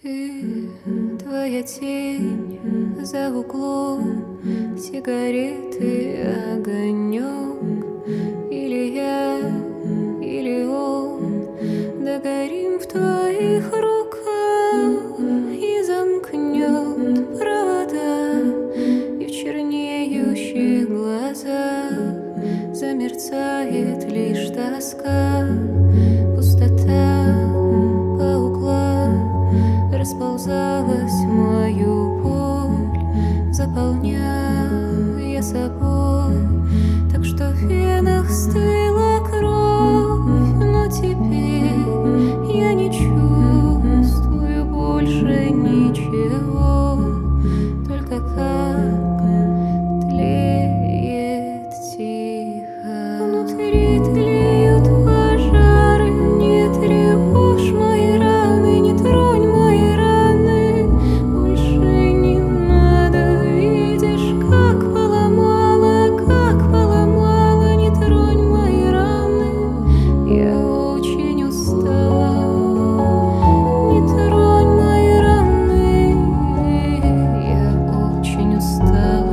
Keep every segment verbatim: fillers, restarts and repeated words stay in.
Ты, твоя тень за углом, сигареты, огонек. Или я, или он, догорим в твоих руках. И замкнет провода, и в чернеющих глазах замерцает лишь тоска. Пустота по углам расползалась мою боль, заполняя собой, так что в венах стыла кровь. Но теперь я не чувствую больше ничего, только как тлеет тихо. Внутри тлеют пожары, не тревожь мои раны, не тронь мои раны. Больше не надо, видишь, как поломала, как поломала, не тронь мои раны. Я очень устала, не тронь мои раны. Я очень устала.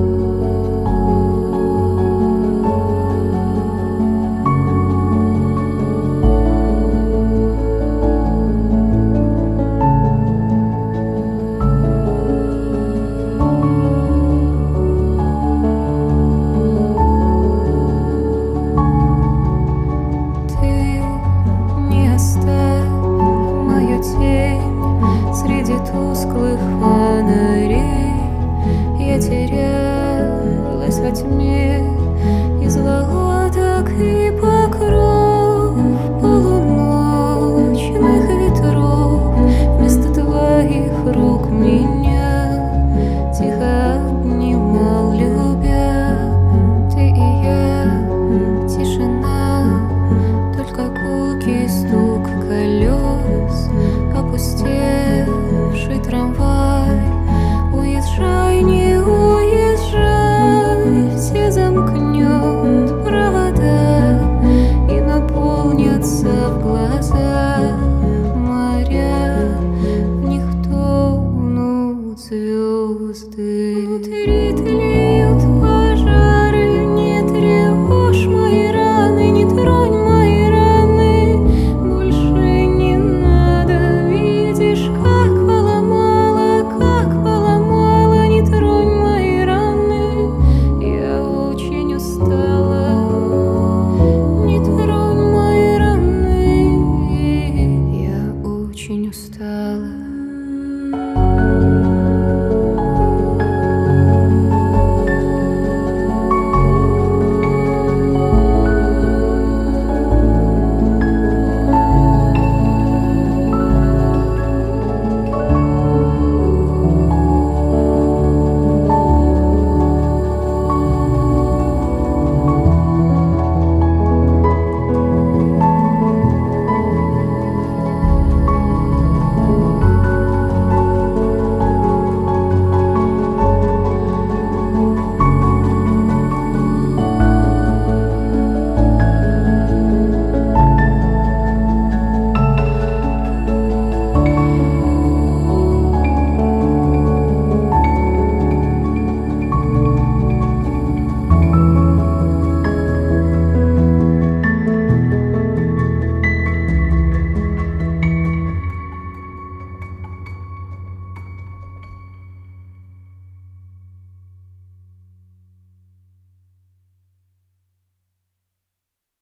Ты не оставь мою тень среди тусклых фонарей. Я терялась во тьме из лодок и покров полуночных ветров. Вместо твоих рук меня тихо обнимал, любя. Ты и я, тишина, только гулкий стук колес, опустевший трамвай. Уезжай, не уезжай, все замкнет провода и наполнятся в глаза моря, в них тонут звезды. Внутри тлеют пожары, не тревожь мои раны, не тронь мои раны. Больше не надо, видишь, как поломала, как поломала, не тронь мои раны. Я очень устала, не тронь мои раны. Я очень устала.